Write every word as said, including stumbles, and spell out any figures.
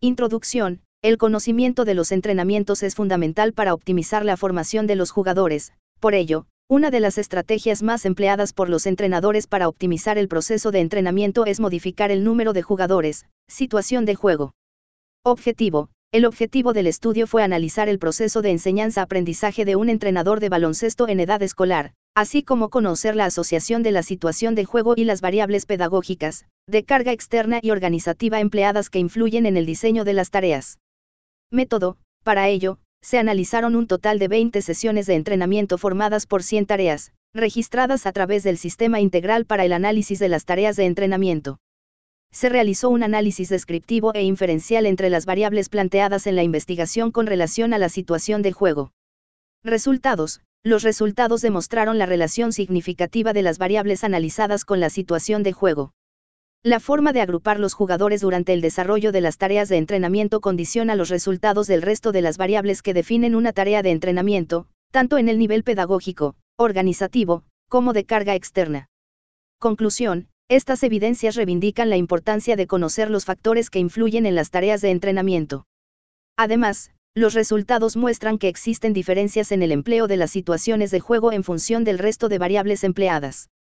Introducción. El conocimiento de los entrenamientos es fundamental para optimizar la formación de los jugadores. Por ello, una de las estrategias más empleadas por los entrenadores para optimizar el proceso de entrenamiento es modificar el número de jugadores. Situación de juego. Objetivo. El objetivo del estudio fue analizar el proceso de enseñanza-aprendizaje de un entrenador de baloncesto en edad escolar, así como conocer la asociación de la situación de juego y las variables pedagógicas, de carga externa y organizativa empleadas que influyen en el diseño de las tareas. Método. Para ello, se analizaron un total de veinte sesiones de entrenamiento formadas por cien tareas, registradas a través del Sistema Integral para el Análisis de las Tareas de Entrenamiento. Se realizó un análisis descriptivo e inferencial entre las variables planteadas en la investigación con relación a la situación de juego. Resultados. Los resultados demostraron la relación significativa de las variables analizadas con la situación de juego. La forma de agrupar los jugadores durante el desarrollo de las tareas de entrenamiento condiciona los resultados del resto de las variables que definen una tarea de entrenamiento, tanto en el nivel pedagógico, organizativo, como de carga externa. Conclusión. Estas evidencias reivindican la importancia de conocer los factores que influyen en las tareas de entrenamiento. Además, los resultados muestran que existen diferencias en el empleo de las situaciones de juego en función del resto de variables empleadas.